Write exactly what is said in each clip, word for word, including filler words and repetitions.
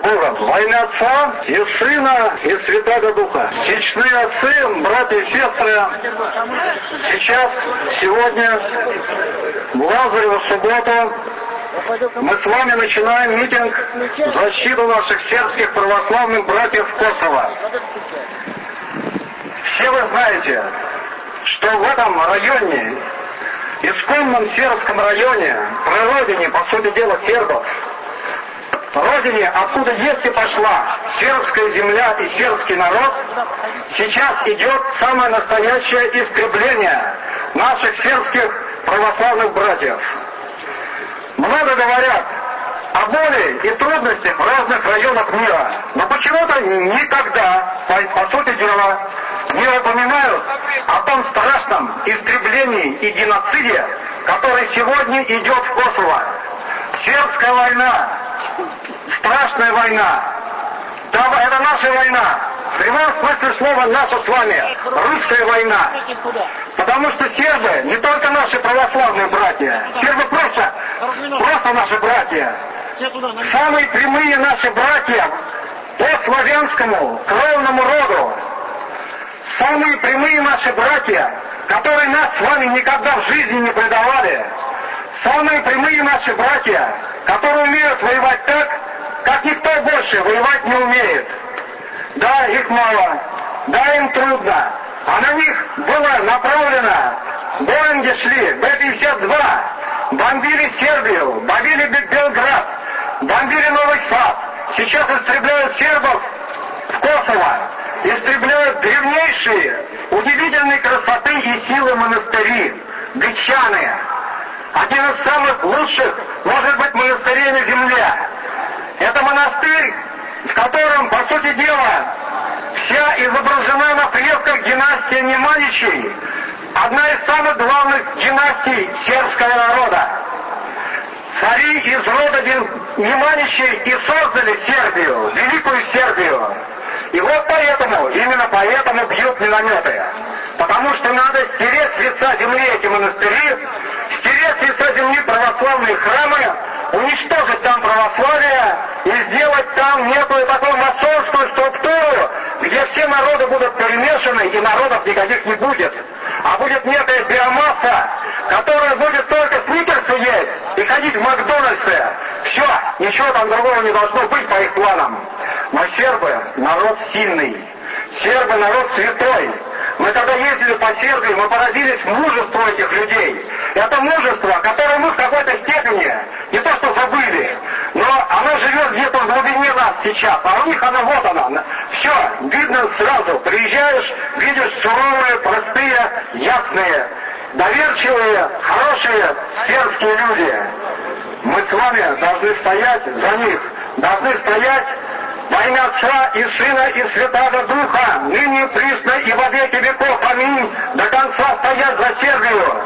Богом. Во имя Отца и Сына и Святаго Духа. Чечные отцы, братья и сестры, сейчас, сегодня, в Лазареву субботу, мы с вами начинаем митинг в защиту наших сербских православных братьев Косово. Все вы знаете, что в этом районе, исконном сербском районе, прародине, по сути дела, сербов, родине, откуда есть и пошла сербская земля и сербский народ, сейчас идет самое настоящее истребление наших сербских православных братьев. Много говорят о боли и трудностях в разных районах мира, но почему-то никогда, по, по сути дела, не упоминают о том страшном истреблении и геноциде, который сегодня идет в Косово. Сербская война, страшная война, да, это наша война, в прямом смысле слова наша с вами, русская война. Потому что сербы не только наши православные братья, сербы просто, просто наши братья. Самые прямые наши братья по славянскому кровному роду. Самые прямые наши братья, которые нас с вами никогда в жизни не предавали. Самые прямые наши братья, которые умеют воевать так, как никто больше воевать не умеет. Да, их мало, да, им трудно, а на них было направлено, Боинги шли, Бэ пятьдесят два, бомбили Сербию, бомбили Белград, бомбили Новый Сад, сейчас истребляют сербов в Косово, истребляют древнейшие, удивительной красоты и силы монастыри, Гречаны. Один из самых лучших, может быть, монастырей на земле. Это монастырь, в котором, по сути дела, вся изображена на фресках династия Неманичей, одна из самых главных династий сербского народа. Цари из рода Неманичей и создали Сербию, великую Сербию. И вот поэтому, именно поэтому бьют минометы. Потому что надо стереть с лица земли эти монастыри, стереть с лица земли православные храмы, уничтожить там православие и сделать там некую такую масонскую структуру, где все народы будут перемешаны и народов никаких не будет. А будет некая биомасса, которая будет только сникерсы есть и ходить в Макдональдсе. Все, ничего там другого не должно быть по их планам. Но сербы народ сильный, сербы народ святой. Мы когда ездили по Сербии, мы поразились мужеству этих людей. Это мужество, которое мы в какой-то степени не то что забыли, но оно живет где-то в глубине нас сейчас, а у них оно вот оно. Все, видно сразу. Приезжаешь, видишь суровые, простые, ясные, доверчивые, хорошие сербские люди. Мы с вами должны стоять за них, должны стоять во имя Отца и Сына и Святаго Духа, ныне, присно и во веки веков. Аминь. До конца стоять за Сербию.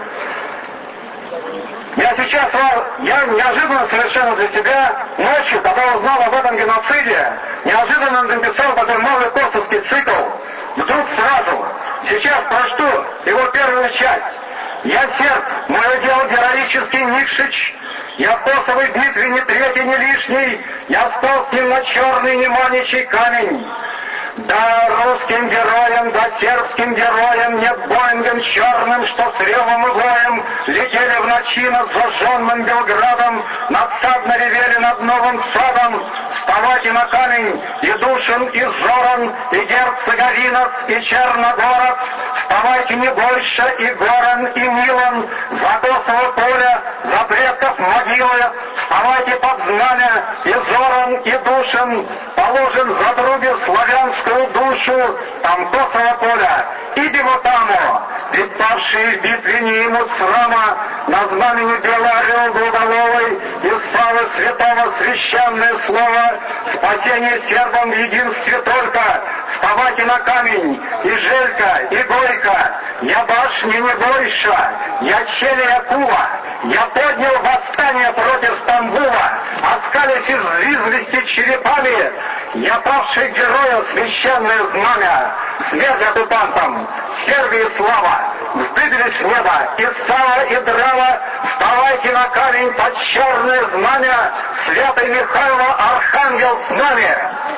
Я сейчас, я неожиданно совершенно для себя, ночью, когда узнал об этом геноциде, неожиданно написал такой новый косовский цикл. Вдруг сразу, сейчас прочту его первую часть. Я серб, мое дело героический Никшич. Я Косовый Дмитрий не третий, не лишний, я стал с ним на черный неманичий камень. Да русским героям, да сербским героям, нет Боингом черным, что с ревом и воем летели в ночи над зажженным Белградом, надсадно ревели над новым садом. Вставайте на камень, и Душин, и Зоран, и Герцеговинец, и Черногород. Вставайте не больше, и Горан, и Милан, за Косово поле, за предков могилы. Вставайте под знамя, и Зоран, и Душин, положен за други славянскую душу, там Косово поле, и Дивотамо, ведь павшие в битве не имут срама, на знамени белый орел двуголовый, и славы святого священное слово, спасение сербам в единстве только. Вставайте на камень, и Желька, и Горько, я башни не больше, я Чели Акула, я поднял восстание против Стамбула, оскались из известности черепами, я павших героев священное знамя, смерть оккупантам, Сербии слава, вздыбились с неба, и сало, и дрова, вставайте на камень под черное знамя, Святый Михайло, Архангел с нами.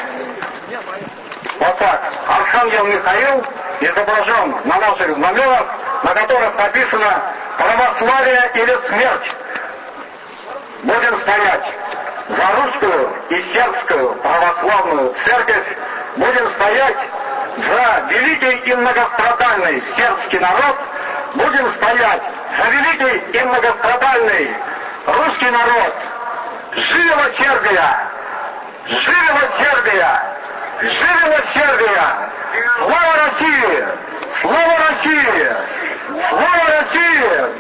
Вот так, Архангел Михаил изображен на наших знаменах, на которых написано «Православие или смерть». Будем стоять за русскую и сербскую православную церковь, будем стоять за великий и многострадальный сербский народ, будем стоять за великий и многострадальный русский народ. Живела Сербия! Живела Сербия! Живела Сербия! Слава России! Слава России! Слава России!